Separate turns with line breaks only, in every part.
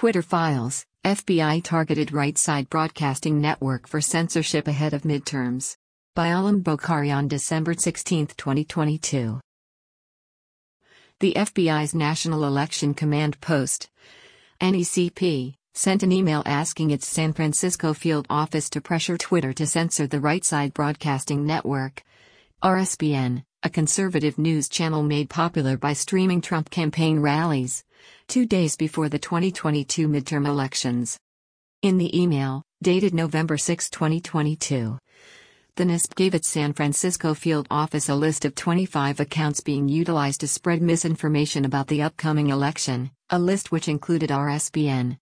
Twitter files, FBI targeted right-side broadcasting network for censorship ahead of midterms. By Alam Bokhari on December 16, 2022. The FBI's National Election Command Post, NECP, sent an email asking its San Francisco field office to pressure Twitter to censor the right-side broadcasting network, RSBN, a conservative news channel made popular by streaming Trump campaign rallies, 2 days before the 2022 midterm elections. In the email, dated November 6, 2022, the NECP gave its San Francisco field office a list of 25 accounts being utilized to spread misinformation about the upcoming election, a list which included RSBN.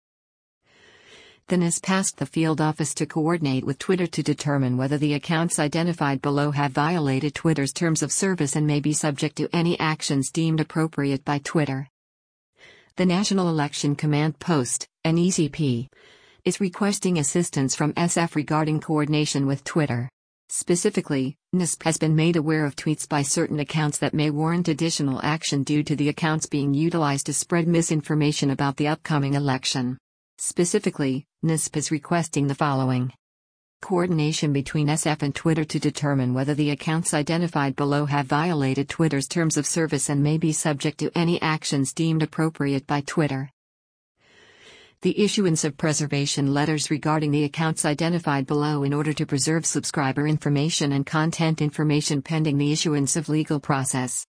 The NECP asked the field office to coordinate with Twitter to determine whether the accounts identified below have violated Twitter's terms of service and may be subject to any actions deemed appropriate by Twitter. The National Election Command Post, NECP, is requesting assistance from SF regarding coordination with Twitter. Specifically, NECP has been made aware of tweets by certain accounts that may warrant additional action due to the accounts being utilized to spread misinformation about the upcoming election. Specifically, NECP is requesting the following: coordination between SF and Twitter to determine whether the accounts identified below have violated Twitter's terms of service and may be subject to any actions deemed appropriate by Twitter. The issuance of preservation letters regarding the accounts identified below in order to preserve subscriber information and content information pending the issuance of legal process.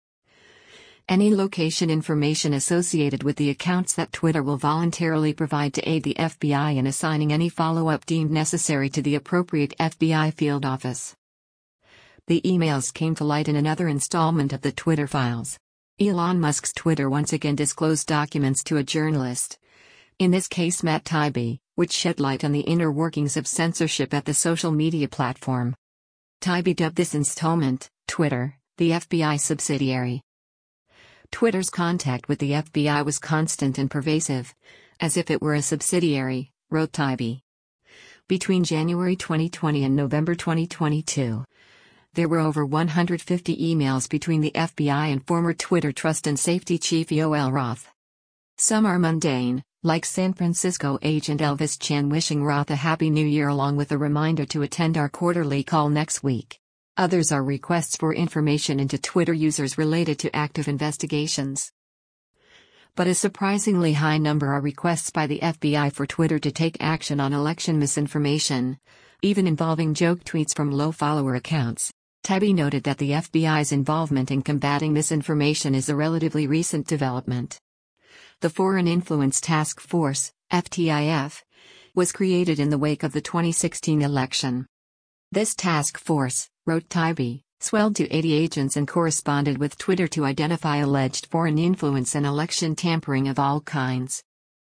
Any location information associated with the accounts that Twitter will voluntarily provide to aid the FBI in assigning any follow-up deemed necessary to the appropriate FBI field office. The emails came to light in another installment of the Twitter files. Elon Musk's Twitter once again disclosed documents to a journalist. In this case Matt Taibbi, which shed light on the inner workings of censorship at the social media platform. Taibbi dubbed this installment, Twitter, the FBI subsidiary. Twitter's contact with the FBI was constant and pervasive, as if it were a subsidiary, wrote Taibbi. Between January 2020 and November 2022, there were over 150 emails between the FBI and former Twitter Trust and Safety Chief Yoel Roth. Some are mundane, like San Francisco agent Elvis Chan wishing Roth a Happy New Year along with a reminder to attend our quarterly call next week. Others are requests for information into Twitter users related to active investigations. But a surprisingly high number are requests by the FBI for Twitter to take action on election misinformation, even involving joke tweets from low-follower accounts. Taibbi noted that the FBI's involvement in combating misinformation is a relatively recent development. The Foreign Influence Task Force, FTIF, was created in the wake of the 2016 election. This task force, wrote Taibbi, swelled to 80 agents and corresponded with Twitter to identify alleged foreign influence and election tampering of all kinds.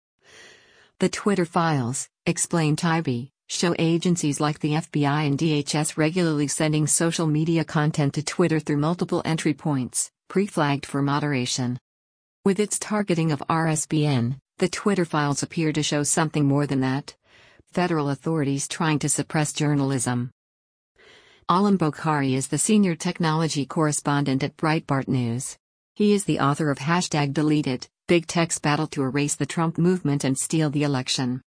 The Twitter files, explained Taibbi, show agencies like the FBI and DHS regularly sending social media content to Twitter through multiple entry points, pre-flagged for moderation. With its targeting of RSBN, the Twitter files appear to show something more than that: federal authorities trying to suppress journalism. Alam Bokhari is the senior technology correspondent at Breitbart News. He is the author of #Deleted, Big Tech's Battle to Erase the Trump Movement and Steal the Election.